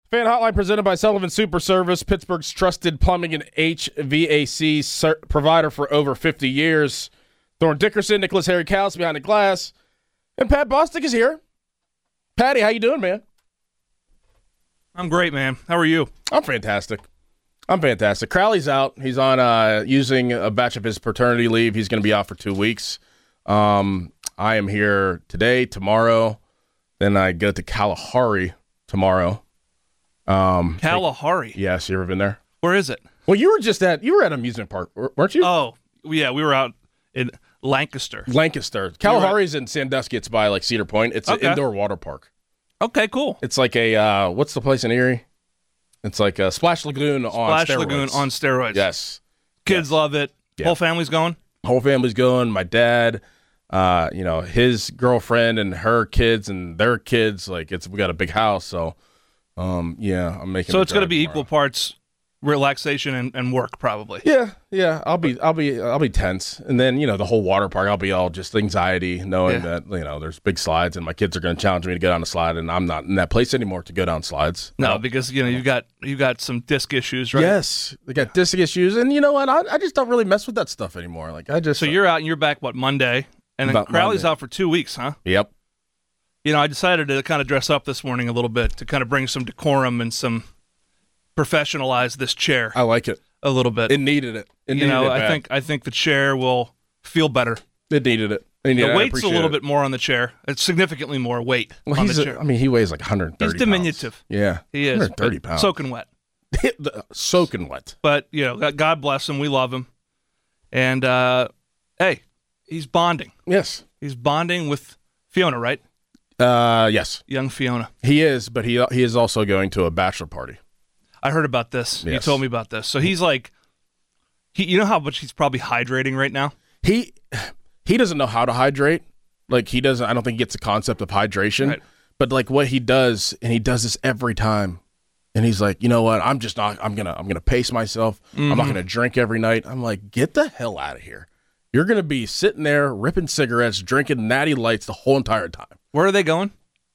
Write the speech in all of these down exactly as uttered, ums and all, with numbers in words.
Fan Hotline presented by Sullivan Super Service, Pittsburgh's trusted plumbing and H V A C ser- provider for over fifty years. Thorne Dickerson, Nicholas Harry Cowles behind the glass, and Pat Bostic is here. Patty, how you doing, man? I'm great, man. How are you? I'm fantastic. I'm fantastic. Crowley's out. He's on uh, using a batch of his paternity leave. He's going to be out for two weeks. Um, I am here today, tomorrow. Then I go to Kalahari tomorrow. Um, Kalahari. Yes, you ever been there? Where is it? Well, you were just at you were at amusement park, weren't you? Oh, yeah, we were out in Lancaster. Lancaster. Kalahari is in Sandusky. It's by like Cedar Point. It's Okay. an indoor water park. Okay, cool. It's like a uh, what's the place in Erie? It's like a Splash Lagoon on Splash steroids. Lagoon on steroids. Yes. Kids Yes. love it. Yeah. Whole family's going? Whole family's going. My dad, uh, you know, his girlfriend and her kids and their kids. Like it's we got a big house, so um, yeah, I'm making. So the it's going to drive be tomorrow. equal parts relaxation and, and work, probably. Yeah, yeah. I'll be, I'll be, I'll be tense, and then you know the whole water park. I'll be all just anxiety, knowing Yeah. that you know there's big slides, and my kids are going to challenge me to get on a slide, and I'm not in that place anymore to go down slides. No, because you know you've got you've got some disc issues, right? Yes, they got disc issues, and you know what? I, I just don't really mess with that stuff anymore. Like I just So you're out and you're back what Monday, and then About Crowley's Monday. out for two weeks, huh? Yep. You know, I decided to kind of dress up this morning a little bit to kind of bring some decorum and some professionalize this chair I like it. a little bit. It needed it. It you needed know, it I bad. think I think the chair will feel better. it needed it. And, yeah, The I weight's a appreciate little it. bit more on the chair. It's significantly more weight Well, on he's the a- chair. I mean, he weighs like one hundred thirty. He's diminutive. Pounds. Yeah, He is one hundred thirty but pounds. soaking wet. The- soaking wet. But you know, God bless him. We love him. And uh, hey, he's bonding. Yes. He's bonding with Fiona, right? Uh, yes, Young Fiona. he is, but he he is also going to a bachelor party. I heard about this. You Yes. told me about this. So he's like, he, you know how much he's probably hydrating right now? He he doesn't know how to hydrate. Like he doesn't. I don't think he gets the concept of hydration. Right. But like what he does, and he does this every time. And he's like, you know what? I'm just not. I'm gonna. I'm gonna pace myself. I'm not gonna drink every night. I'm like, get the hell out of here. You're gonna be sitting there ripping cigarettes, drinking Natty Lights the whole entire time. Where are they going?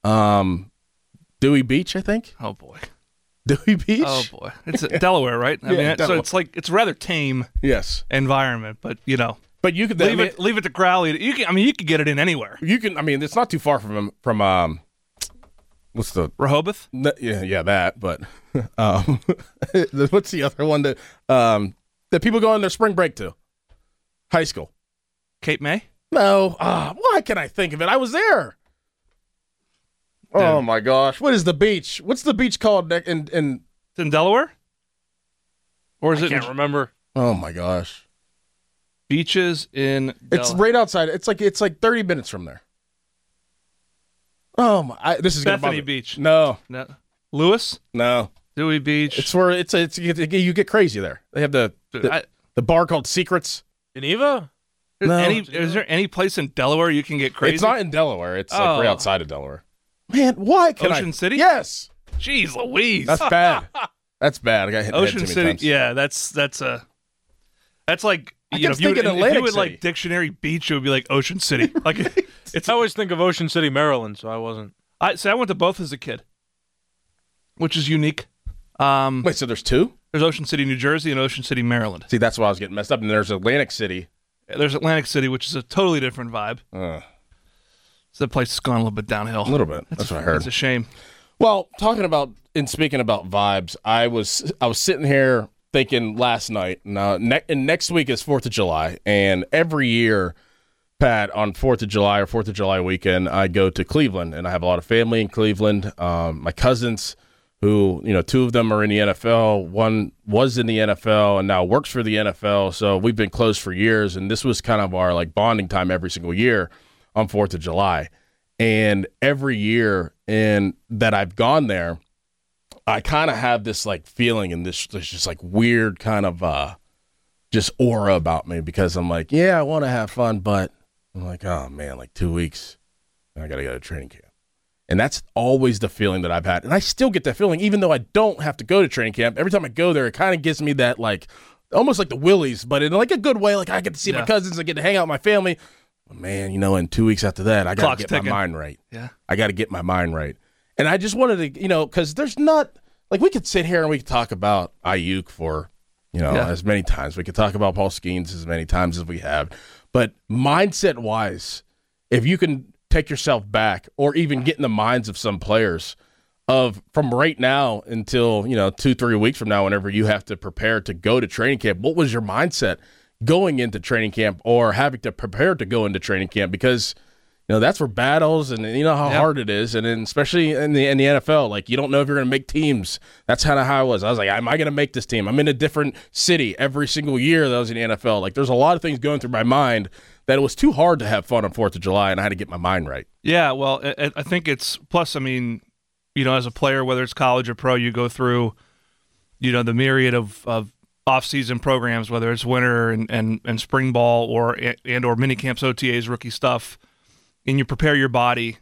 Um, Dewey Beach, I think. Oh boy. Dewey Beach. Oh boy. It's Delaware, right? I Yeah, mean, so Delaware. it's like it's a rather tame Yes, environment, but you know, but you could I leave mean, it leave it to Crowley. You can, I mean, you could get it in anywhere. You can. I mean, it's not too far from from um, what's the Rehoboth, n- yeah yeah that. But um, what's the other one that um that people go on their spring break to? High school. Cape May. No. Ah, why can I think of it? I was there. Oh my gosh! What is the beach? What's the beach called? ne- In in It's in Delaware, or is I it can't in remember. oh my gosh! beaches in? It's Delaware? right outside. It's like it's like thirty minutes from there. Oh my! I, this is gonna Bethany bother- Beach. No, No. Lewis, no. Dewey Beach. It's where it's it's you get, you get crazy there. They have the the, I- the bar called Secrets. Geneva? Is, No. any, is there any place in Delaware you can get crazy? It's not in Delaware. It's like Oh. right outside of Delaware. Man, why can I? Ocean City? Yes, Jeez Louise. that's bad. That's bad. I got hit in the head Ocean too many City. times. Yeah, that's that's a that's like I you know kept if you, would, thinking if you Atlantic would City. like dictionary beach, it would be like Ocean City. Like it's I always think of Ocean City, Maryland, so I wasn't. I so I went to both as a kid, which is unique. Um, Wait, so there's two? there's Ocean City, New Jersey, and Ocean City, Maryland. See, that's why I was getting messed up. And there's Atlantic City. There's Atlantic City, which is a totally different vibe. Uh, So that place has gone a little bit downhill. a little bit. That's what I heard. It's a shame. Well, talking about and speaking about vibes, I was I was sitting here thinking last night. Now, ne- and next week is Fourth of July, and every year, Pat, on Fourth of July or Fourth of July weekend, I go to Cleveland, and I have a lot of family in Cleveland. Um, my cousins, who you know, two of them are in the N F L. One was in the N F L and now works for the N F L. So we've been close for years, and this was kind of our like bonding time every single year on Fourth of July. And every year in that I've gone there, I kind of have this like feeling and this, this just like weird kind of uh, just aura about me because I'm like, yeah, I want to have fun, but I'm like, oh man, like two weeks, and I got to go to training camp. And that's always the feeling that I've had. And I still get that feeling, even though I don't have to go to training camp. Every time I go there, it kind of gives me that like, almost like the Willies, but in like a good way. Like I get to see Yeah. my cousins, I get to hang out with my family. But man, you know, in two weeks after that, I got to Clock's get ticking. my mind right. Yeah. I got to get my mind right. And I just wanted to, you know, because there's not like we could sit here and we could talk about Ayuk for, you know, Yeah. as many times. We could talk about Paul Skeens as many times as we have. But mindset-wise, if you can take yourself back or even get in the minds of some players of from right now until, you know, two, three weeks from now, whenever you have to prepare to go to training camp, what was your mindset going into training camp or having to prepare to go into training camp? Because, you know, that's where battles and you know how Yeah. hard it is. And then especially in the in the N F L, like you don't know if you're going to make teams. That's kind of how I was. I was like, am I going to make this team? I'm in a different city every single year that I was in the N F L. Like there's a lot of things going through my mind that it was too hard to have fun on fourth of July, and I had to get my mind right. Yeah, well, I, I think it's plus. I mean, you know, as a player, whether it's college or pro, you go through, you know, the myriad of, of off-season programs, whether it's winter and, and, and spring ball or and or mini camps, O T As, rookie stuff, and you prepare your body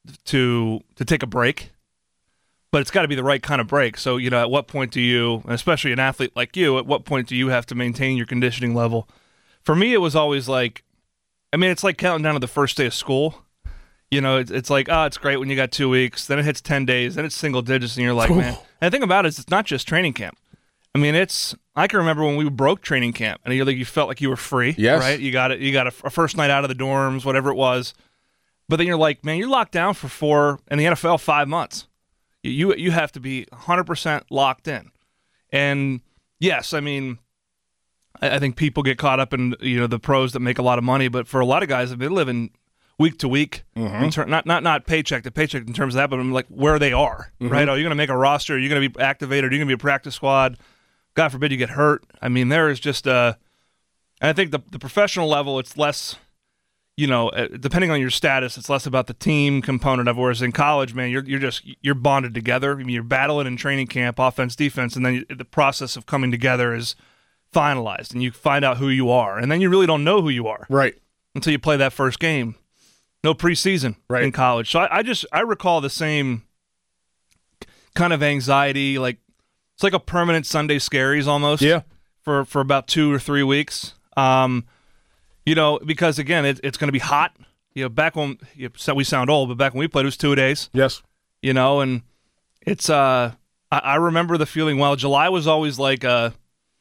to to take a break. But it's got to be the right kind of break. So, you know, at what point do you, and especially an athlete like you, at what point do you have to maintain your conditioning level? For me, it was always like, I mean, it's like counting down to the first day of school. You know, it's, it's like, oh, it's great when you got two weeks. Then it hits ten days. Then it's single digits, and you're like, man. And the thing about it is it's not just training camp. I mean, it's – I can remember when we broke training camp, and you like you felt like you were free, Yes. right? You got it. You got a, a first night out of the dorms, whatever it was. But then you're like, man, you're locked down for four – in the N F L, five months. You, you you have to be one hundred percent locked in. And, yes, I mean – I think people get caught up in, you know, the pros that make a lot of money, but for a lot of guys, they're living week to week, Mm-hmm. in ter- not not not paycheck to paycheck in terms of that, but I'm like where they are, Mm-hmm. right? Are you going to make a roster? Are you going to be activated? Are you going to be a practice squad? God forbid you get hurt. I mean, there is just a, and I think the the professional level, it's less, you know, uh, depending on your status, it's less about the team component of it. Whereas in college, man, you're you're just you're bonded together. I mean, you're battling in training camp, offense, defense, and then you, the process of coming together is finalized, and you find out who you are, and then you really don't know who you are Right. until you play that first game. No preseason Right. in college, so I, I just I recall the same kind of anxiety, like it's like a permanent Sunday scaries almost. Yeah. For for about two or three weeks, um, you know, because again, it, it's going to be hot. You know, back when you know, we sound old, but back when we played, it was two days. Yes. You know, and it's uh, I, I remember the feeling. Well, July was always like a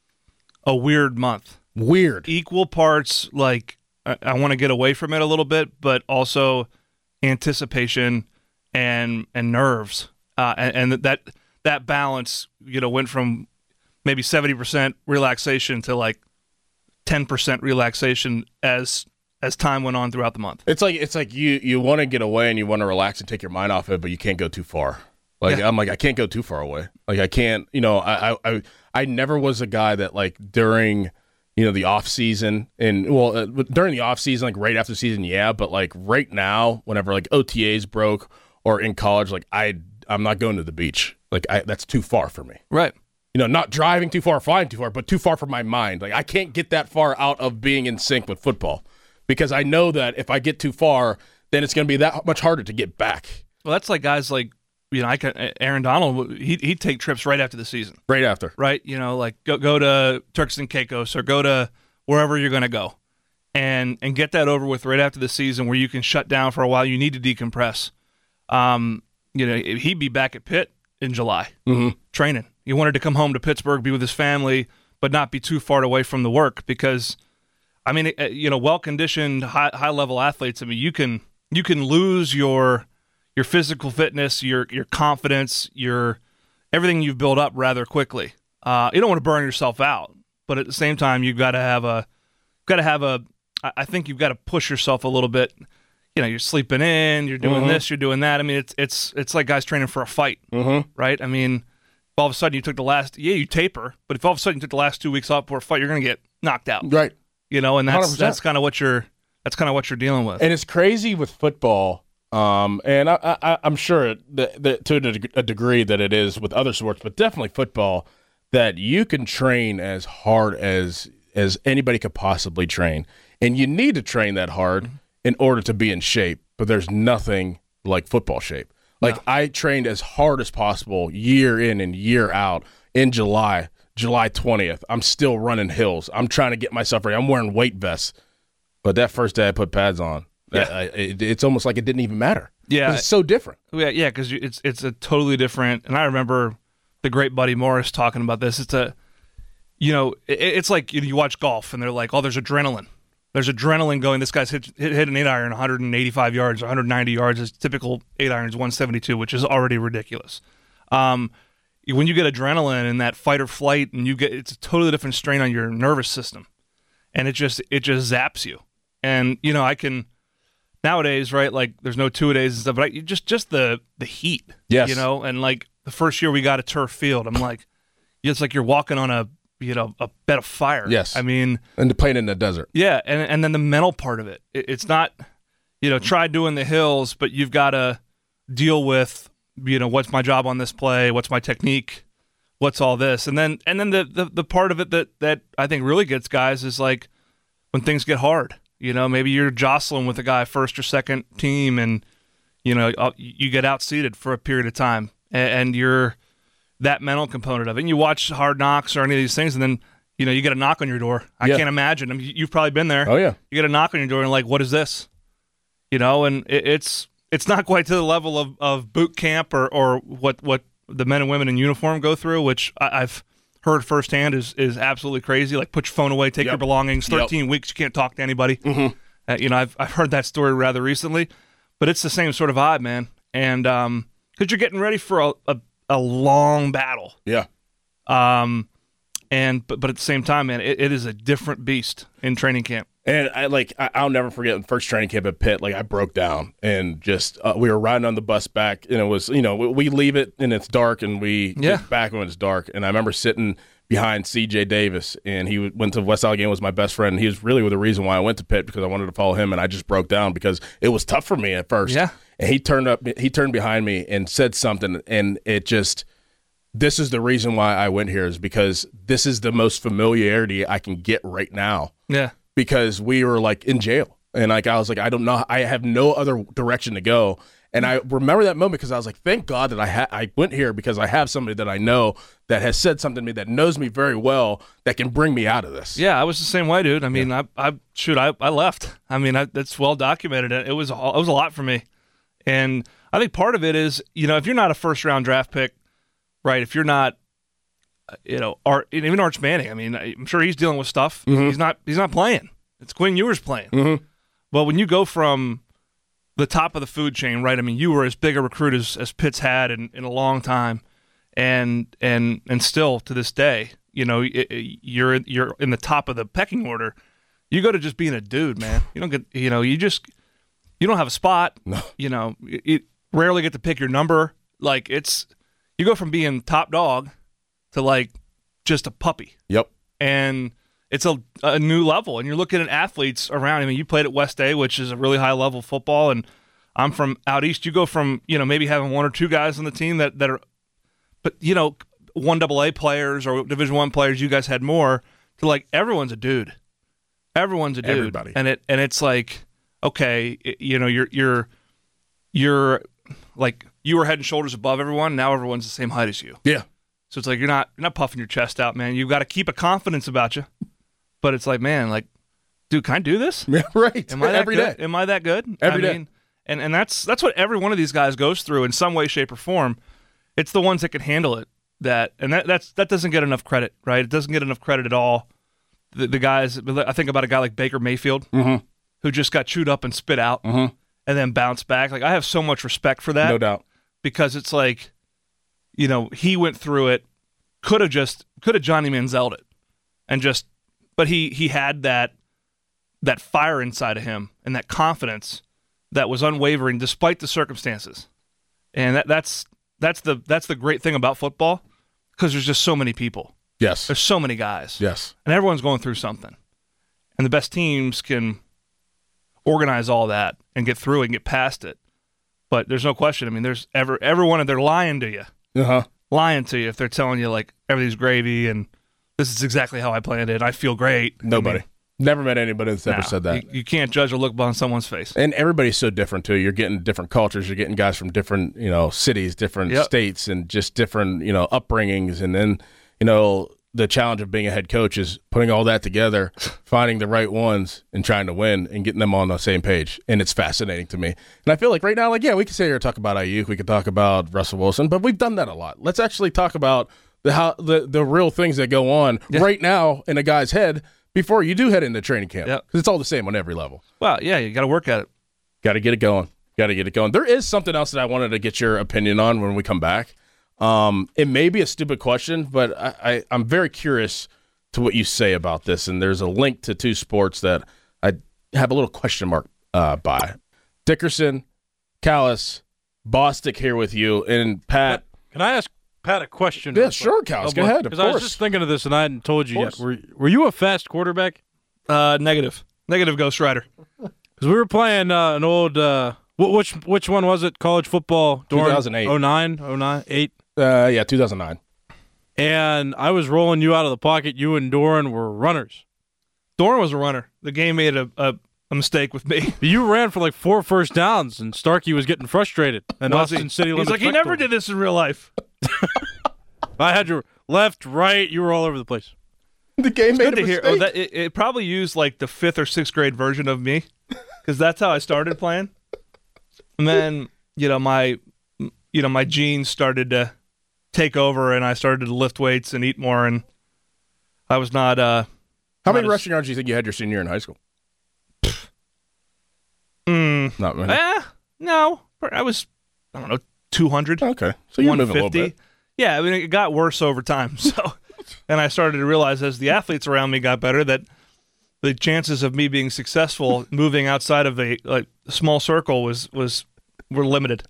a weird month. Weird. Equal parts, like I, I want to get away from it a little bit, but also anticipation and and nerves, uh, and, and that that balance, you know, went from maybe seventy percent relaxation to like ten percent relaxation as as time went on throughout the month. It's like it's like you you want to get away and you want to relax and take your mind off it, but you can't go too far. Like Yeah. I'm like I can't go too far away. Like I can't, you know, I I I, I never was a guy that like during, you know, the off season and well uh, during the off season, like right after the season, yeah, but like right now, whenever like O T As broke or in college, like I I'm not going to the beach. Like I that's too far for me. Right. You know, not driving too far, flying too far, but too far from my mind. Like I can't get that far out of being in sync with football because I know that if I get too far, then it's going to be that much harder to get back. Well, that's like guys like, you know, I can, Aaron Donald, he, he'd take trips right after the season, Right after. right? You know, like go, go to Turks and Caicos or go to wherever you're going to go and, and get that over with right after the season where you can shut down for a while. You need to decompress. Um, you know, he'd be back at Pitt in July Mm-hmm. training. He wanted to come home to Pittsburgh, be with his family, but not be too far away from the work because, I mean, it, you know, well-conditioned, high, high-level athletes, I mean, you can you can lose your your physical fitness, your your confidence, your everything you've built up rather quickly. Uh, you don't want to burn yourself out, but at the same time, you've got to have a got to have a. I think you've got to push yourself a little bit. You know, you're sleeping in, you're doing Mhm. this, you're doing that. I mean, it's it's it's like guys training for a fight, Mm-hmm. right? I mean, all of a sudden you took the last yeah you taper, but if all of a sudden you took the last two weeks off for a fight, you're going to get knocked out, Right. you know, and that's one hundred percent. that's kind of what you're that's kind of what you're dealing with. And it's crazy with football. Um, and I, I, I'm sure that, that to a deg- a degree that it is with other sports, but definitely football, that you can train as hard as as anybody could possibly train, and you need to train that hard in order to be in shape. But there's nothing like football shape. Like No. I trained as hard as possible year in and year out. In July, July twentieth, I'm still running hills. I'm trying to get myself ready. I'm wearing weight vests. But that first day I put pads on, that, I, it, it's almost like it didn't even matter. Yeah. 'Cause it's so different. Yeah, yeah, because it's it's a totally different. And I remember the great Buddy Morris talking about this. It's a, you know, it, it's like you, you watch golf and they're like, oh, there's adrenaline. There's adrenaline going. This guy's hit, hit, hit an eight iron one hundred eighty-five yards, one hundred ninety yards. His typical eight iron is one seventy-two, which is already ridiculous. Um, when you get adrenaline and that fight or flight, and you get, it's a totally different strain on your nervous system, and it just it just zaps you. And you know, I can nowadays, right? Like, there's no two a days and stuff, but I, just just the the heat, Yes. you know. And like the first year we got a turf field, I'm like, it's like you're walking on a you know a bed of fire. Yes. I mean. And playing in the desert. Yeah, and and then the mental part of it. it it's not, you know, try doing the hills, but you've got to deal with, you know, what's my job on this play, what's my technique, what's all this, and then and then the the, the part of it that that I think really gets guys is like when things get hard. You know, maybe you're jostling with a guy first or second team, and you know you get outseated for a period of time, and, and you're that mental component of it. And you watch Hard Knocks or any of these things, and then you know you get a knock on your door. I Yeah. can't imagine. I mean, you've probably been there. Oh, yeah. You get a knock on your door, and like, what is this? You know, and it, it's it's not quite to the level of, of boot camp or or what what the men and women in uniform go through, which I, I've heard firsthand is is absolutely crazy. Like, put your phone away, take Yep. your belongings. Yep. Thirteen weeks, you can't talk to anybody. Mm-hmm. Uh, you know, I've I've heard that story rather recently, but it's the same sort of vibe, man. And um, because you're getting ready for a, a a long battle. Yeah. Um, and but but at the same time, man, it, it is a different beast in training camp. And I like I, I'll never forget the first training camp at Pitt. Like, I broke down and just uh, we were riding on the bus back, and it was, you know, we, we leave it and it's dark, and we Yeah. get back when it's dark. And I remember sitting behind C J Davis, and he went to West Allegheny, was my best friend. And he was really the reason why I went to Pitt, because I wanted to follow him, and I just broke down because it was tough for me at first. Yeah. And he turned up, he turned behind me and said something, and it just. This is the reason why I went here, is because this is the most familiarity I can get right now. Yeah. Because we were like in jail, and like I was like, I don't know, I have no other direction to go. And I remember that moment because I was like, thank God that I ha- I went here, because I have somebody that I know that has said something to me, that knows me very well, that can bring me out of this. Yeah, I was the same way, dude. I mean, I, I shoot, I, I left. I mean, I, that's well documented. It was, it was a lot for me, and I think part of it is, you know, if you're not a first round draft pick, right? If you're not, you know, Art, even Arch Manning. I mean, I'm sure he's dealing with stuff. Mm-hmm. He's not, he's not playing. It's Quinn Ewers playing. Mm-hmm. Well, when you go from the top of the food chain, right? I mean, you were as big a recruit as, as Pitt's had in, in a long time, and and and still to this day, you know, it, it, you're you're in the top of the pecking order. You go to just being a dude, man. You don't get, you know, you just you don't have a spot. No. You know, you, you rarely get to pick your number. Like, it's you go from being top dog to like just a puppy. Yep. And it's a, a new level, and you're looking at athletes around. I mean, you played at West A, which is a really high level football, and I'm from out east. You go from, you know, maybe having one or two guys on the team that, that are, but you know, one double A players or Division One players. You guys had more, to like everyone's a dude. Everyone's a dude. Everybody. And it and it's like, okay, it, you know, you're you're you're like you were head and shoulders above everyone. Now everyone's the same height as you. Yeah. So it's like you're not you're not puffing your chest out, man. You've got to keep a confidence about you. But it's like, man, like, dude, can I do this? Yeah, right. Am I that Every good? day. Am I that good? Every I day. mean, and and that's that's what every one of these guys goes through in some way, shape, or form. It's the ones that can handle it. That and that that's that doesn't get enough credit, right? It doesn't get enough credit at all. The, the guys, I think about a guy like Baker Mayfield, Mm-hmm. who just got chewed up and spit out, Mm-hmm. and then bounced back. Like, I have so much respect for that. No doubt. Because it's like, you know, he went through it, could have just could have Johnny Manziel'd it, and just, but he he had that that fire inside of him and that confidence that was unwavering despite the circumstances, and that that's that's the that's the great thing about football, because there's just so many people, Yes. there's so many guys, Yes. and everyone's going through something, and the best teams can organize all that and get through it and get past it. But there's no question. I mean, there's ever everyone, they're lying to you, Uh-huh. lying to you if they're telling you like everything's gravy and this is exactly how I planned it. I feel great. Nobody. I mean, Never met anybody that's ever no, said that. You, you can't judge a look on someone's face. And everybody's so different too. You're getting different cultures. You're getting guys from different, you know, cities, different Yep. states, and just different, you know, upbringings. And then, you know, the challenge of being a head coach is putting all that together, finding the right ones, and trying to win and getting them on the same page. And it's fascinating to me. And I feel like right now, like, yeah, we could sit here and talk about Ayuk, we could talk about Russell Wilson, but we've done that a lot. Let's actually talk about the how the, the real things that go on yeah. right now in a guy's head before you do head into training camp. Because yep. it's all the same on every level. Well, yeah, you got to work at it. Got to get it going. Got to get it going. There is something else that I wanted to get your opinion on when we come back. Um, it may be a stupid question, but I, I, I'm very curious to what you say about this. And there's a link to two sports that I have a little question mark uh, by. Dickerson, Callis, Bostic here with you. And Pat. Can I ask Pat a question? Yeah, sure, Callis. Go ahead. Because I was just thinking of this and I hadn't told you yet. Were, were you a fast quarterback? Uh, negative. Negative Ghost Rider. Because we were playing uh, an old uh, – which which one was it? College football? two thousand eight. oh nine? oh nine? eight? Uh, yeah, two thousand nine. And I was rolling you out of the pocket. You and Doran were runners. Doran was a runner. The game made a, a, a mistake with me. You ran for like four first downs, and Starkey was getting frustrated. And was Austin he? City He's like, he never did this in real life. I had your left, right. You were all over the place. The game it's made good a to mistake. hear. Oh, that, it, it probably used like the fifth or sixth grade version of me, because that's how I started playing. And then, you know, my, you know, my genes started to take over, and I started to lift weights and eat more, and I was not. Uh, How many not rushing yards do you think you had your senior year in high school? Mm, not many. Eh, no, I was. I don't know, two hundred. Okay, so you're moving a little bit. Yeah, I mean, it got worse over time. So, and I started to realize as the athletes around me got better that the chances of me being successful moving outside of a like small circle was was were limited.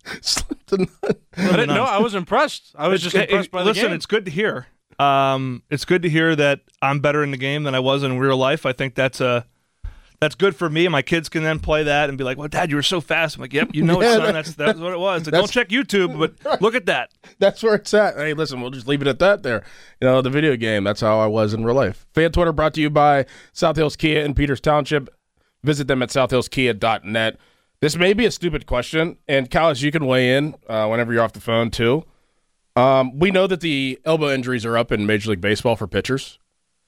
I didn't know. I was impressed. I was just it, impressed it, by the listen, game. It's good to hear. Um, it's good to hear that I'm better in the game than I was in real life. I think that's a that's good for me. My kids can then play that and be like, "Well, Dad, you were so fast." I'm like, "Yep, you know it, yeah, son. That's that's what it was." Like, don't check YouTube, but look at that. That's where it's at. Hey, listen, we'll just leave it at that there. You know, the video game, that's how I was in real life. Fan Twitter brought to you by South Hills Kia in Peters Township. Visit them at south hills kia dot net. This may be a stupid question, and Callis, you can weigh in uh, whenever you're off the phone, too. Um, we know that the elbow injuries are up in Major League Baseball for pitchers.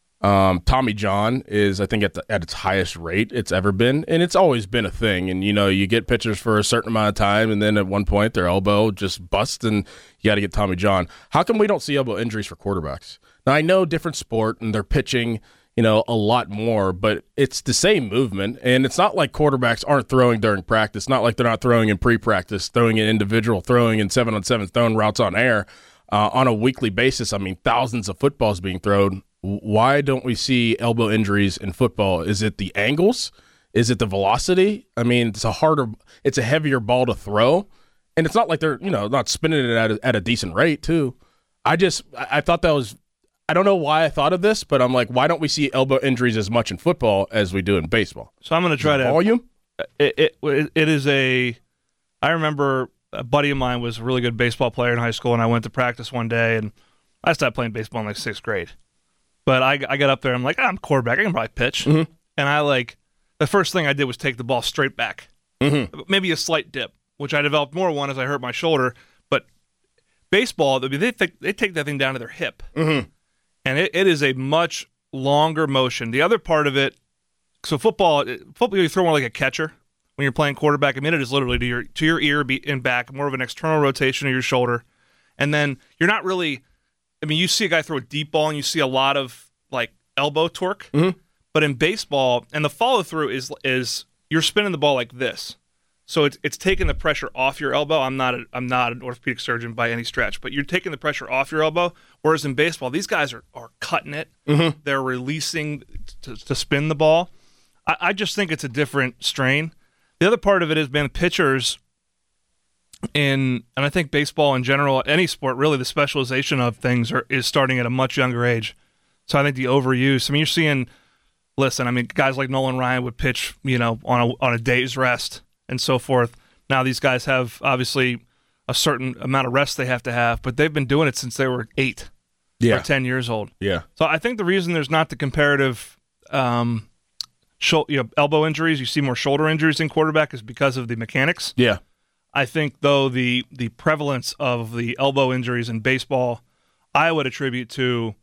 Um, Tommy John is, I think, at, the, at its highest rate it's ever been, and it's always been a thing. And, you know, you get pitchers for a certain amount of time, and then at one point their elbow just busts, and you got to get Tommy John. How come we don't see elbow injuries for quarterbacks? Now, I know different sport, and they're pitching, you know, a lot more, but it's the same movement, and it's not like quarterbacks aren't throwing during practice. Not like they're not throwing in pre-practice, throwing in individual, throwing in seven-on-seven, throwing routes on air uh, on a weekly basis. I mean, thousands of footballs being thrown. Why don't we see elbow injuries in football? Is it the angles? Is it the velocity? I mean, it's a harder, it's a heavier ball to throw, and it's not like they're, you know, not spinning it at a, at a decent rate too. I just, I thought that was, I don't know why I thought of this, but I'm like, why don't we see elbow injuries as much in football as we do in baseball? So I'm going to try to volume. It, it it is a. I remember a buddy of mine was a really good baseball player in high school, and I went to practice one day, and I started playing baseball in like sixth grade. But I, I got up there, I'm like, oh, I'm a quarterback, I can probably pitch. Mm-hmm. And I like, the first thing I did was take the ball straight back. Mm-hmm. Maybe a slight dip, which I developed more one as I hurt my shoulder. But baseball, they take, they take that thing down to their hip. Mm-hmm. And it, it is a much longer motion. The other part of it, so football, football you throw more like a catcher when you're playing quarterback. I mean, it is literally to your to your ear and back, more of an external rotation of your shoulder. And then you're not really, I mean, you see a guy throw a deep ball and you see a lot of like elbow torque. Mm-hmm. But in baseball, and the follow through is is you're spinning the ball like this. So it's it's taking the pressure off your elbow. I'm not a, I'm not an orthopedic surgeon by any stretch, but you're taking the pressure off your elbow. Whereas in baseball, these guys are, are cutting it. Mm-hmm. They're releasing to, to spin the ball. I, I just think it's a different strain. The other part of it is, man, pitchers in, and I think baseball in general, any sport really, the specialization of things are, is starting at a much younger age. So I think the overuse. I mean, you're seeing. Listen, I mean, guys like Nolan Ryan would pitch, you know, on a on a day's rest and so forth. Now these guys have obviously a certain amount of rest they have to have, but they've been doing it since they were eight yeah. or ten years old. Yeah. So I think the reason there's not the comparative, um, shou- you know, elbow injuries, you see more shoulder injuries in quarterback is because of the mechanics. Yeah. I think though the the prevalence of the elbow injuries in baseball, I would attribute to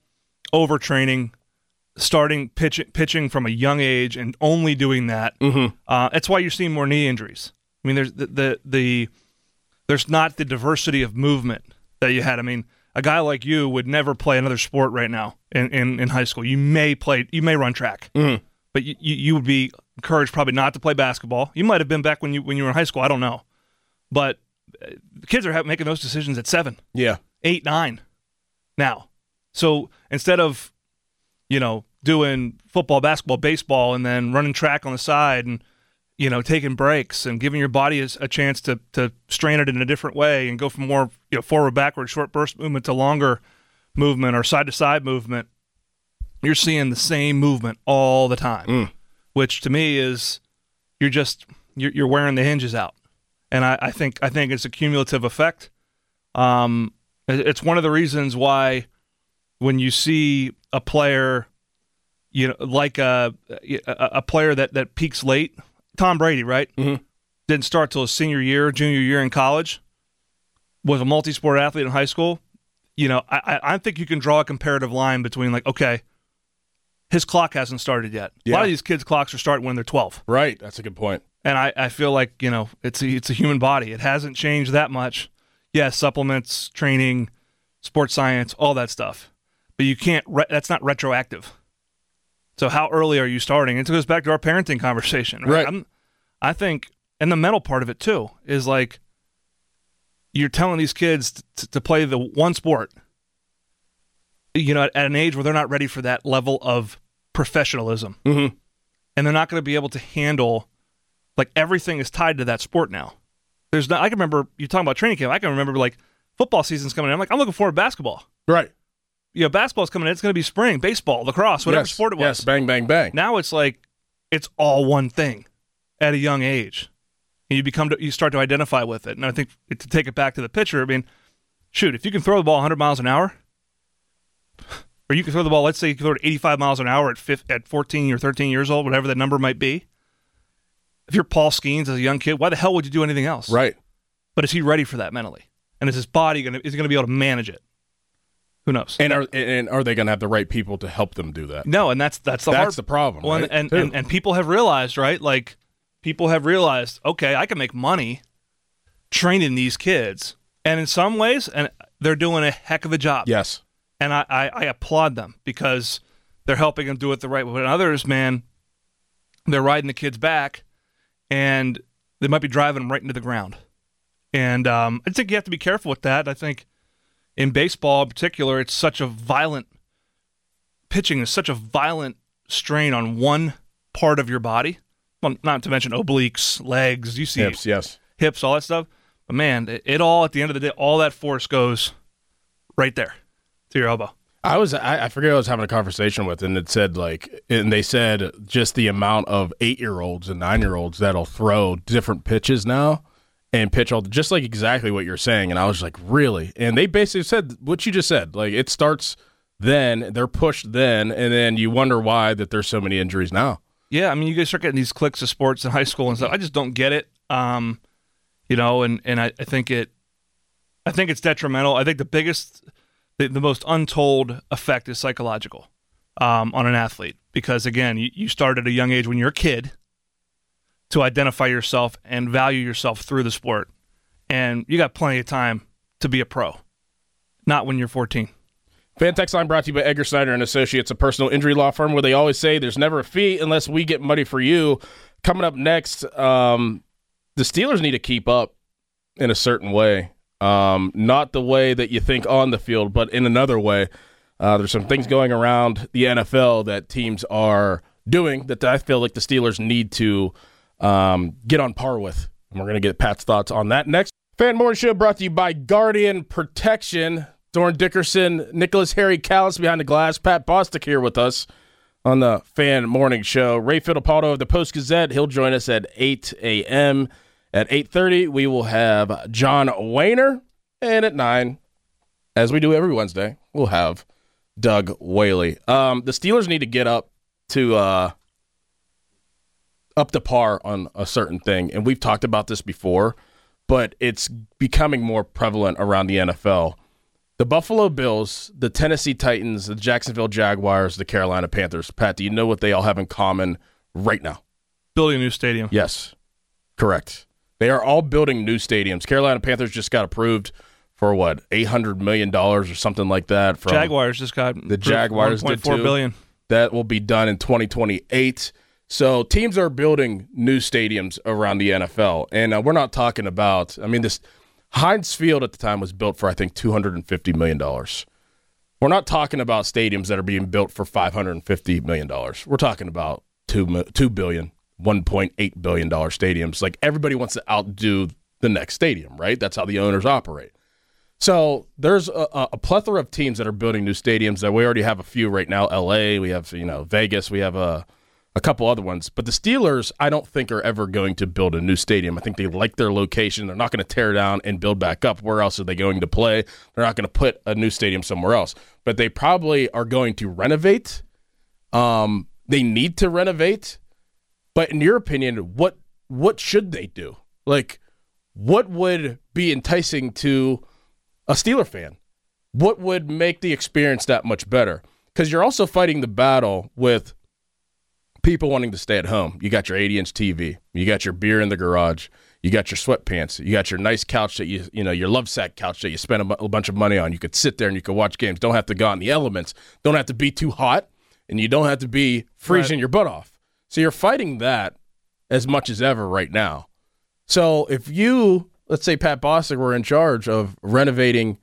overtraining, starting pitch, pitching from a young age and only doing that. Mm-hmm. Uh, that's why you're seeing more knee injuries. I mean, there's the, the the there's not the diversity of movement that you had. I mean, a guy like you would never play another sport right now in, in, in high school. You may play, you may run track, Mm-hmm. but you, you you would be encouraged probably not to play basketball. You might have been back when you when you were in high school. I don't know, but uh, kids are ha- making those decisions at seven, Yeah. eight, nine now. So instead of, you know, doing football, basketball, baseball, and then running track on the side and, you know, taking breaks and giving your body a, a chance to to strain it in a different way and go from more, you know, forward, backward, short burst movement to longer movement or side to side movement, you're seeing the same movement all the time, Mm. which to me is you're just you're, you're wearing the hinges out, and I, I think I think it's a cumulative effect. Um, it- it's one of the reasons why when you see a player, you know, like a a, a player that, that peaks late, Tom Brady, right? Mhm. Didn't start till his senior year, junior year in college, was a multi-sport athlete in high school. You know, I, I think you can draw a comparative line between, like, okay, his clock hasn't started yet. A lot Yeah. of these kids' clocks are starting when they're twelve. Right. That's a good point. And I, I feel like, you know, it's a, it's a human body. It hasn't changed that much. Yes, supplements, training, sports science, all that stuff. But you can't, re- that's not retroactive. So how early are you starting? It goes back to our parenting conversation, right? Right. I'm, I think, and the mental part of it too, is like you're telling these kids t- to play the one sport, you know, at, at an age where they're not ready for that level of professionalism. Mm-hmm. And they're not going to be able to handle, like, everything is tied to that sport now. There's not, I can remember you talking about training camp. I can remember, like, football season's coming in. I'm like, I'm looking forward to basketball. Right. You know, basketball's coming in. It's going to be spring, baseball, lacrosse, whatever yes. sport it was. Yes. Bang, bang, bang. Now it's like it's all one thing at a young age. And you become to, you start to identify with it. And I think to take it back to the pitcher, I mean, shoot, if you can throw the ball one hundred miles an hour, or you can throw the ball, let's say you can throw it eighty-five miles an hour at fifteen, at fourteen or thirteen years old, whatever that number might be. If you're Paul Skeens as a young kid, why the hell would you do anything else? Right. But is he ready for that mentally? And is his body going to is he going to be able to manage it? Who knows? And are and are they going to have the right people to help them do that? No, and that's that's the That's hard the problem. Well, right? and, Too. and, and people have realized, right? Like, people have realized, okay, I can make money training these kids. And in some ways, and they're doing a heck of a job. yes. And I, I, I applaud them because they're helping them do it the right way. But others, man, they're riding the kids back, and they might be driving them right into the ground. And um, I think you have to be careful with that. I think in baseball in particular, it's such a violent – pitching is such a violent strain on one part of your body. Well, not to mention obliques, legs, you see Hips. Yes. hips, all that stuff. But, man, it, it all, at the end of the day, all that force goes right there to your elbow. I was I, I forget who I was having a conversation with, and it said like, and they said just the amount of eight year olds and nine year olds that'll throw different pitches now and pitch all just like exactly what you're saying, and I was like, really? And they basically said what you just said. Like, it starts then, they're pushed then, and then you wonder why that there's so many injuries now. Yeah, I mean, you guys start getting these cliques of sports in high school and stuff. I just don't get it. Um, you know, and, and I, I think it, I think it's detrimental. I think the biggest, the, the most untold effect is psychological um, on an athlete because, again, you, you start at a young age when you're a kid to identify yourself and value yourself through the sport. And you got plenty of time to be a pro, not when you're fourteen. Fan Text Line brought to you by Edgar Snyder and Associates, a personal injury law firm where they always say there's never a fee unless we get money for you. Coming up next, um, the Steelers need to keep up in a certain way. Um, not the way that you think on the field, but in another way. Uh, there's some things going around the N F L that teams are doing that I feel like the Steelers need to um, get on par with. And we're going to get Pat's thoughts on that next. Fan Morning Show brought to you by Guardian Protection. Doran Dickerson, Nicholas Harry Callis behind the glass, Pat Bostic here with us on the Fan Morning Show. Ray Fittipaldo of the Post-Gazette, he'll join us at eight a.m. At eight thirty, we will have John Wayner. And at nine, as we do every Wednesday, we'll have Doug Whaley. Um, the Steelers need to get up to uh, up to par on a certain thing. And we've talked about this before, but it's becoming more prevalent around the N F L. The Buffalo Bills, the Tennessee Titans, the Jacksonville Jaguars, the Carolina Panthers. Pat, do you know what they all have in common right now? Building a new stadium. Yes, correct. They are all building new stadiums. Carolina Panthers just got approved for what, eight hundred million dollars or something like that. From Jaguars just got the Jaguars one point four did too. billion. That will be done in twenty twenty-eight. So teams are building new stadiums around the N F L, and uh, we're not talking about. I mean, this Heinz Field at the time was built for I think two hundred fifty million dollars. We're not talking about stadiums that are being built for five hundred fifty million dollars. We're talking about two two billion, one point eight billion dollar stadiums. Like everybody wants to outdo the next stadium, right? That's how the owners operate. So there's a, a plethora of teams that are building new stadiums. That we already have a few right now. L A, we have you know Vegas, we have a a couple other ones. But the Steelers, I don't think are ever going to build a new stadium. I think they like their location. They're not going to tear down and build back up. Where else are they going to play? They're not going to put a new stadium somewhere else. But they probably are going to renovate. Um, they need to renovate. But in your opinion, what what should they do? Like, what would be enticing to a Steeler fan? What would make the experience that much better? Because you're also fighting the battle with people wanting to stay at home. You got your eighty-inch T V. You got your beer in the garage. You got your sweatpants. You got your nice couch that you, you know, your love sack couch that you spend a, bu- a bunch of money on. You could sit there and you could watch games. Don't have to go out in the elements. Don't have to be too hot, and you don't have to be freezing right. your butt off. So you're fighting that as much as ever right now. So if you, let's say Pat Bostic were in charge of renovating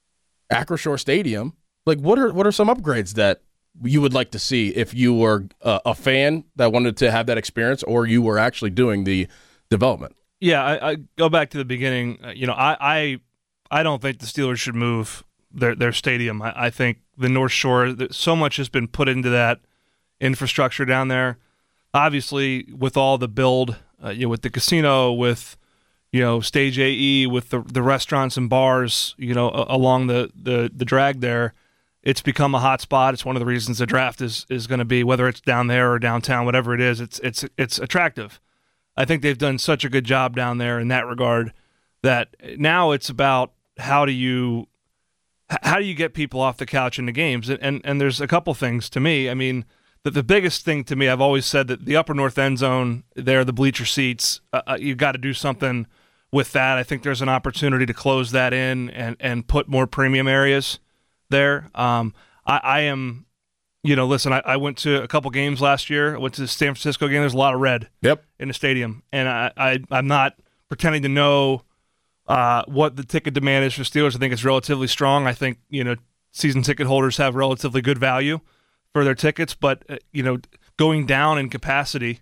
Acrisure Stadium, like what are what are some upgrades that you would like to see if you were a, a fan that wanted to have that experience, or you were actually doing the development? Yeah, I, I go back to the beginning. Uh, you know, I, I I don't think the Steelers should move their their stadium. I, I think the North Shore, so much has been put into that infrastructure down there. Obviously, with all the build, uh, you know, with the casino, with you know Stage A E, with the the restaurants and bars, you know, a, along the, the the drag there, it's become a hot spot. It's one of the reasons the draft is is going to be, whether it's down there or downtown, whatever it is. It's it's it's attractive. I think they've done such a good job down there in that regard that now it's about how do you how do you get people off the couch into games, and and, and there's a couple things to me. I mean. The, the biggest thing to me, I've always said that the upper north end zone, there, the bleacher seats, uh, you've got to do something with that. I think there's an opportunity to close that in and, and put more premium areas there. Um, I, I am, you know, listen, I, I went to a couple games last year. I went to the San Francisco game. There's a lot of red yep. in the stadium. And I, I, I'm not pretending to know uh, what the ticket demand is for Steelers. I think it's relatively strong. I think, you know, season ticket holders have relatively good value for their tickets, but uh, you know, going down in capacity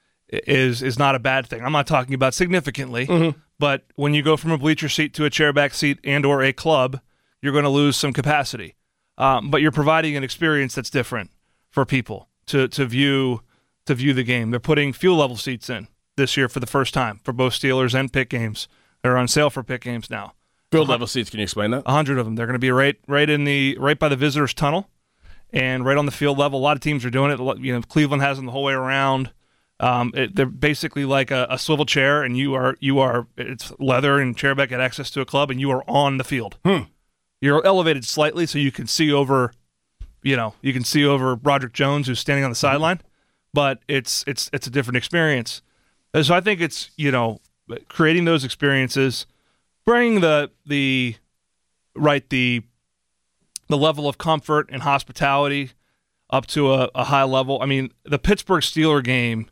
is is not a bad thing. I'm not talking about significantly, mm-hmm. but when you go from a bleacher seat to a chairback seat and or a club, you're going to lose some capacity. Um, but you're providing an experience that's different for people to to view to view the game. They're putting fuel level seats in this year for the first time for both Steelers and Pitt games. They're on sale for Pitt games now. Field level seats. Can you explain that? A hundred of them. They're going to be right right in the right by the visitors tunnel. And right on the field level, a lot of teams are doing it. You know, Cleveland has them the whole way around. Um, it, they're basically like a, a swivel chair, and you are you are it's leather and chairback get access to a club, and you are on the field. Hmm. You're elevated slightly, so you can see over, you know, you can see over Broderick Jones who's standing on the sideline, but it's it's it's a different experience. And so I think it's you know creating those experiences, bringing the the right the. the level of comfort and hospitality up to a, a high level. I mean, the Pittsburgh Steeler game,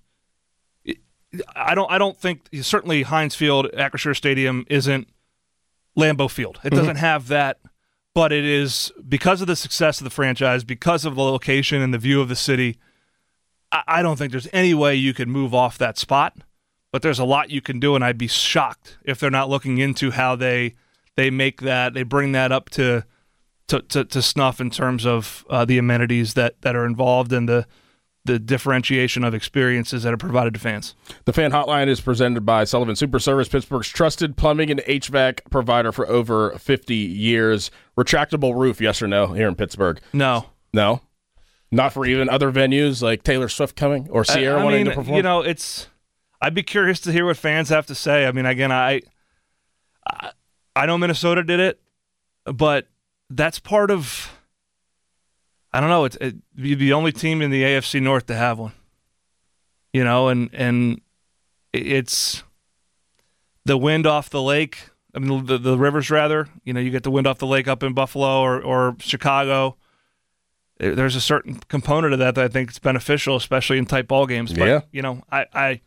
I don't I don't think, certainly Heinz Field, Acrisure Stadium isn't Lambeau Field. It doesn't mm-hmm. have that, but it is, because of the success of the franchise, because of the location and the view of the city, I, I don't think there's any way you could move off that spot, but there's a lot you can do, and I'd be shocked if they're not looking into how they they make that, they bring that up to To, to, to snuff in terms of uh, the amenities that, that are involved and the the differentiation of experiences that are provided to fans. The Fan Hotline is presented by Sullivan Super Service, Pittsburgh's trusted plumbing and H V A C provider for over fifty years. Retractable roof, yes or no, here in Pittsburgh? No. No? Not for even other venues like Taylor Swift coming or Sierra I, I wanting mean, to perform? You know, it's. I'd be curious to hear what fans have to say. I mean, again, I, I, I know Minnesota did it, but that's part of. I don't know. It's it, you're the only team in the A F C North to have one. You know, and and it's the wind off the lake. I mean, the the rivers rather. You know, you get the wind off the lake up in Buffalo or or Chicago. There's a certain component of that that I think is beneficial, especially in tight ball games. But, yeah. you know, I I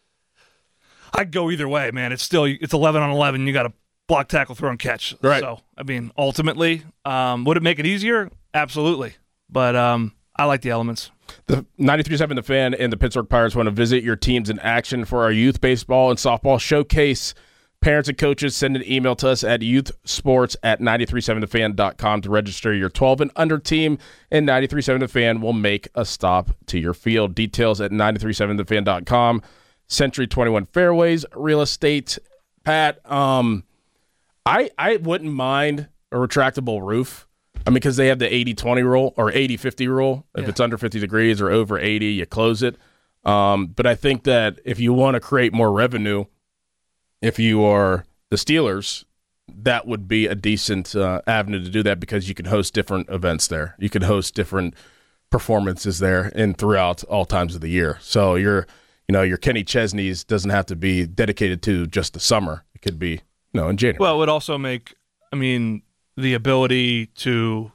I'd go either way, man. It's still it's eleven on eleven. You got to block, tackle, throw, and catch. Right. So, I mean, ultimately, um, would it make it easier? Absolutely. But um, I like the elements. The ninety-three point seven The Fan and the Pittsburgh Pirates want to visit your teams in action for our youth baseball and softball showcase. Parents and coaches, send an email to us at youthsports at nine three seven the fan dot com to register your twelve and under team, and nine three seven The Fan will make a stop to your field. Details at nine three seven the fan dot com. Century twenty-one Fairways Real Estate. Pat, um, I I wouldn't mind a retractable roof. I mean, because they have the eighty twenty rule or eighty fifty rule. If yeah. it's under fifty degrees or over eighty, you close it. Um, but I think that if you want to create more revenue, if you are the Steelers, that would be a decent uh, avenue to do that because you can host different events there. You can host different performances there and throughout all times of the year. So your, you know, your Kenny Chesney's doesn't have to be dedicated to just the summer. It could be, you know, in January. Well, it would also make, I mean, the ability to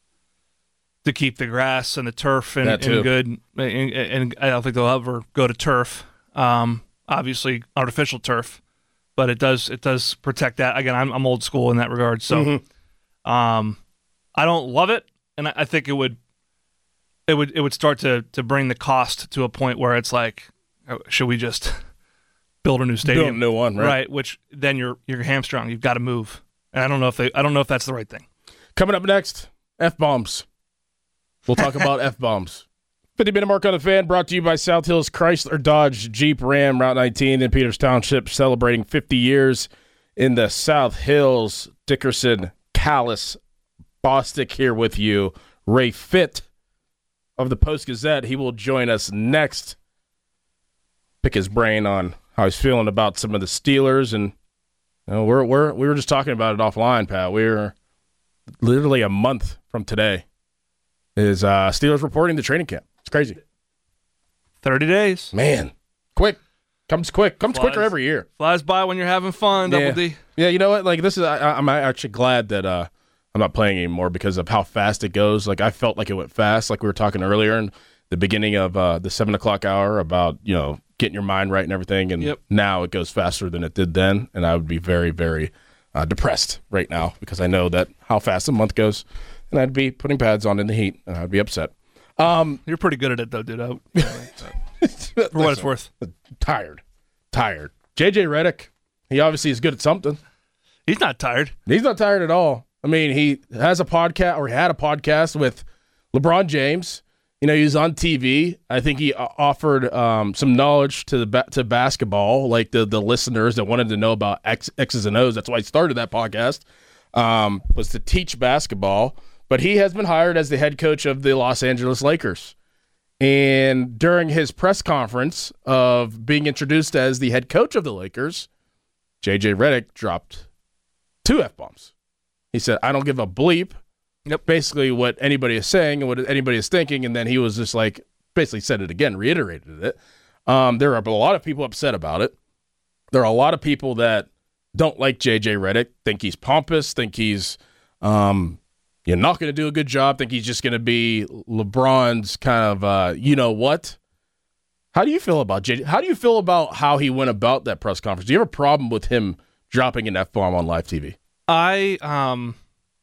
to keep the grass and the turf in, in good, and, and I don't think they'll ever go to turf. Um, obviously, artificial turf. But it does it does protect that. Again, I'm I'm old school in that regard. So mm-hmm. um, I don't love it, and I, I think it would it would it would start to to bring the cost to a point where it's like, should we just build a new stadium, build a new one, right? Right. Which then you're you're hamstrung. You've got to move, and I don't know if they I don't know if that's the right thing. Coming up next, F bombs. We'll talk about F bombs. fifty-minute mark on the Fan, brought to you by South Hills Chrysler Dodge Jeep Ram Route nineteen in Peters Township, celebrating fifty years in the South Hills. Dickerson, Callis, Bostic here with you. Ray Fitt of the Post-Gazette. He will join us next. Pick his brain on how he's feeling about some of the Steelers. And you know, we're we're we were just talking about it offline, Pat. We're literally a month from today is uh, Steelers reporting to training camp. It's crazy. thirty days. Man, quick. Comes quick. Comes Flies. quicker every year. Flies by when you're having fun, Double yeah. D. Yeah, you know what? Like, this is, I, I'm actually glad that uh, I'm not playing anymore because of how fast it goes. Like, I felt like it went fast, like we were talking earlier in the beginning of uh, the seven o'clock hour about, you know, getting your mind right and everything. And yep. now it goes faster than it did then. And I would be very, very uh, depressed right now because I know that how fast a month goes. And I'd be putting pads on in the heat, and I'd be upset. Um, You're pretty good at it, though, dude. I, for what it's worth. Tired. Tired. J J Redick, he obviously is good at something. He's not tired. He's not tired at all. I mean, he has a podcast, or he had a podcast with LeBron James. You know, he was on T V. I think he offered um, some knowledge to the ba- to basketball, like the, the listeners that wanted to know about X, X's and O's. That's why I started that podcast, um, was to teach basketball. But he has been hired as the head coach of the Los Angeles Lakers. And during his press conference of being introduced as the head coach of the Lakers, J J Redick dropped two F-bombs. He said, I don't give a bleep. Yep. Basically what anybody is saying and what anybody is thinking. And then he was just like, basically said it again, reiterated it. Um, there are a lot of people upset about it. There are a lot of people that don't like J J Redick, think he's pompous, think he's um, – you're not going to do a good job. Think he's just going to be LeBron's kind of, uh, you know what? How do you feel about J J? How do you feel about how he went about that press conference? Do you have a problem with him dropping an F-bomb on live T V? I um,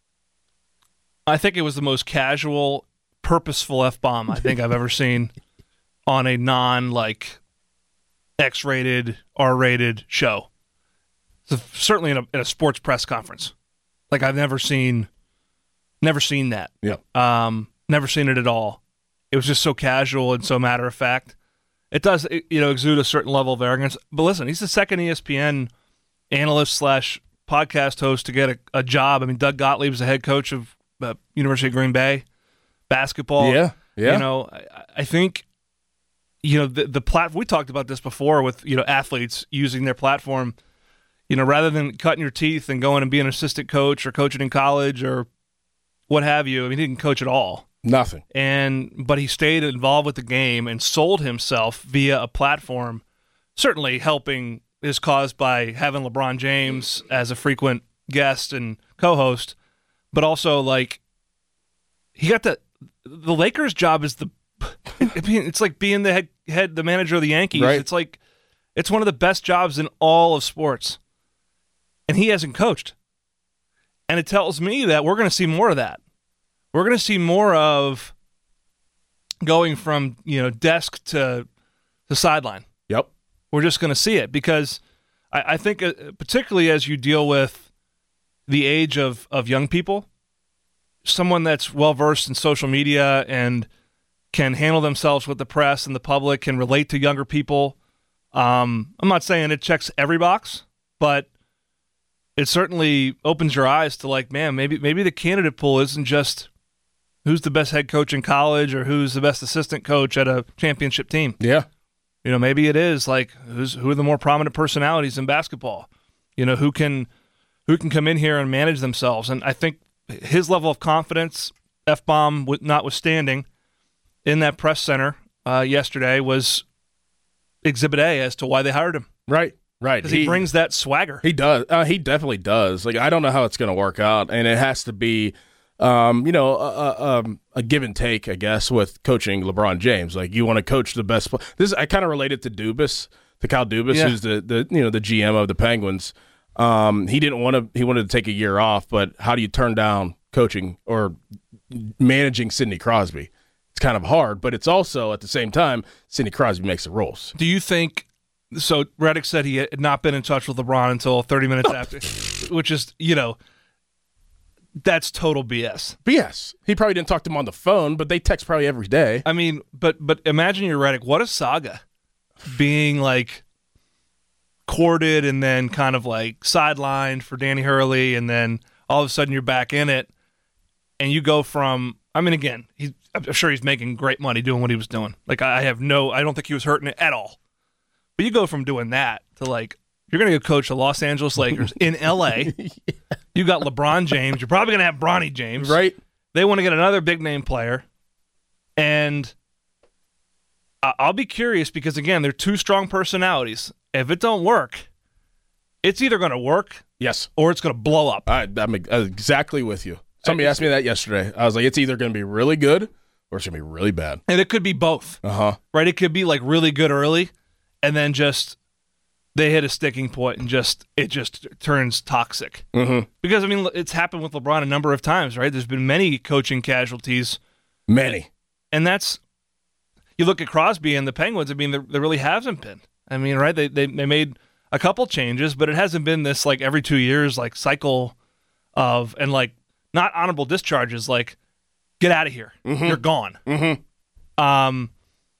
I think it was the most casual, purposeful F-bomb I think I've ever seen on a non like X-rated, R-rated show. So certainly in a, in a sports press conference, like I've never seen. Never seen that. Yeah. Um, never seen it at all. It was just so casual and so matter of fact. It does, you know, exude a certain level of arrogance. But listen, he's the second E S P N analyst slash podcast host to get a, a job. I mean, Doug Gottlieb is the head coach of uh, University of Green Bay basketball. Yeah, yeah. You know, I, I think, you know, the the platform. We talked about this before with you know athletes using their platform. You know, rather than cutting your teeth and going and being an assistant coach or coaching in college or what have you. I mean, he didn't coach at all. Nothing. And but he stayed involved with the game and sold himself via a platform, certainly helping his cause by having LeBron James as a frequent guest and co-host, but also like he got the the Lakers job is the I mean, it's like being the head, head the manager of the Yankees. Right. It's like it's one of the best jobs in all of sports. And he hasn't coached. And it tells me that we're going to see more of that. We're going to see more of going from, you know, desk to the sideline. Yep. We're just going to see it because I, I think uh, particularly as you deal with the age of, of young people, someone that's well-versed in social media and can handle themselves with the press and the public, can relate to younger people. Um, I'm not saying it checks every box, but it certainly opens your eyes to like, man, maybe maybe the candidate pool isn't just who's the best head coach in college or who's the best assistant coach at a championship team. Yeah. You know, maybe it is like who's who are the more prominent personalities in basketball. You know, who can who can come in here and manage themselves. And I think his level of confidence, F-bomb notwithstanding, in that press center uh, yesterday was Exhibit A as to why they hired him. Right, right. Because he, he brings that swagger. He does. Uh, he definitely does. Like, I don't know how it's going to work out, and it has to be, um, you know, a, a, um, a give and take, I guess, with coaching LeBron James. Like, you want to coach the best. Play- this I kind of related to Dubas, to Kyle Dubas, Yeah. who's the, the you know the G M of the Penguins. Um, he didn't want to. He wanted to take a year off, but how do you turn down coaching or managing Sidney Crosby? It's kind of hard, but it's also at the same time, Sidney Crosby makes the rules. Do you think – so Redick said he had not been in touch with LeBron until thirty minutes after, which is, you know, that's total B S. B S. He probably didn't talk to him on the phone, but they text probably every day. I mean, but but imagine you're Redick. What a saga being like courted and then kind of like sidelined for Danny Hurley, and then all of a sudden you're back in it, and you go from – I mean, again, he's, I'm sure he's making great money doing what he was doing. Like, I have no – I don't think he was hurting it at all. But you go from doing that to, like, you're going to go coach the Los Angeles Lakers in L A. Yeah. You got LeBron James. You're probably going to have Bronny James. Right. They want to get another big-name player. And I'll be curious because, again, they're two strong personalities. If it don't work, it's either going to work Yes. or it's going to blow up. I, I'm exactly with you. Somebody asked me that yesterday. I was like, it's either going to be really good or it's going to be really bad. And it could be both. Uh-huh. Right? It could be, like, really good early, and then just they hit a sticking point and just it just turns toxic. Mm-hmm. Because, I mean, it's happened with LeBron a number of times, right? There's been many coaching casualties. Many. And that's – you look at Crosby and the Penguins, I mean, there, there really hasn't been. I mean, right, they, they they made a couple changes, but it hasn't been this, like, every two years, like, cycle of – and, like, not honorable discharges, like, get out of here. Mm-hmm. You're gone. Mm-hmm. Um,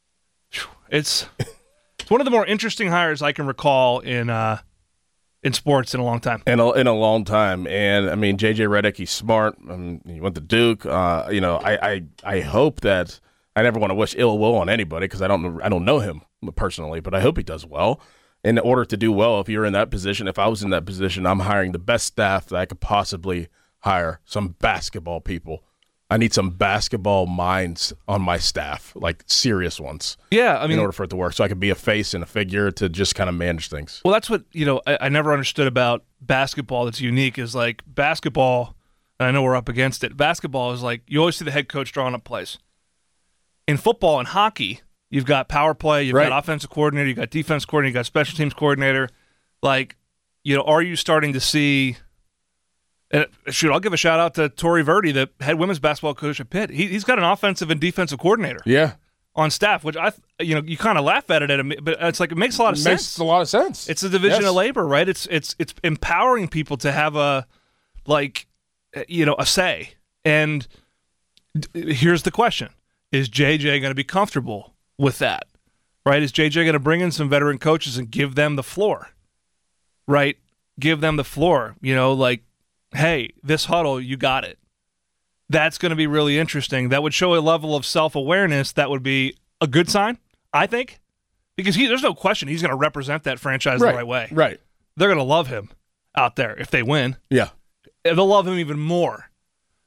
it's it's one of the more interesting hires I can recall in uh, in sports in a long time. In a, in a long time. And, I mean, J J Redick, he's smart. I mean, he went to Duke. Uh, you know, I, I, I hope that – I never want to wish ill will on anybody because I don't, I don't know him personally, but I hope he does well. In order to do well, if you're in that position, if I was in that position, I'm hiring the best staff that I could possibly hire, some basketball people. I need some basketball minds on my staff, like serious ones. Yeah, I mean, in order for it to work, so I could be a face and a figure to just kind of manage things. Well, that's what, you know, I, I never understood about basketball that's unique is like basketball, and I know we're up against it, basketball is like you always see the head coach drawing up plays. In football and hockey, you've got power play, you've right. got offensive coordinator, you've got defense coordinator, you've got special teams coordinator. Like, you know, are you starting to see and shoot, I'll give a shout out to Torrey Verdi, the head women's basketball coach at Pitt. He, he's got an offensive and defensive coordinator. Yeah. On staff, which I, you know, you kind of laugh at it, but it's like it makes a lot of it sense. Makes a lot of sense. It's a division yes. of labor, right? It's it's it's empowering people to have a, like, you know, a say. And d- here's the question: is J J going to be comfortable with that? Right? Is J J going to bring in some veteran coaches and give them the floor? Right? Give them the floor. You know, like, hey, this huddle, you got it. That's going to be really interesting. That would show a level of self-awareness that would be a good sign, I think, because he, there's no question he's going to represent that franchise right. the right way. Right. They're going to love him out there if they win. Yeah. They'll love him even more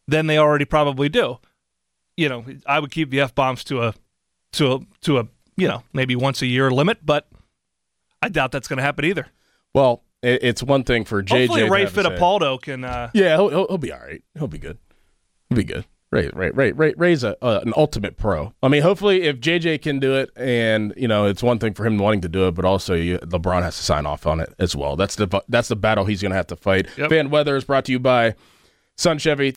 than they already probably do. You know, I would keep the F-bombs to a, to a, to a, you know, maybe once a year limit, but I doubt that's going to happen either. Well, it, it's one thing for J J. Hopefully Ray to have to say- Fittipaldo can. Uh, Yeah, he'll, he'll he'll be all right. He'll be good. He'll be good. Ray, Ray, Ray, Ray, Ray's a, uh, an ultimate pro. I mean, hopefully, if J J can do it, and you know, it's one thing for him wanting to do it, but also you, LeBron has to sign off on it as well. That's the that's the battle he's going to have to fight. Yep. Fan Weather is brought to you by Sun Chevy.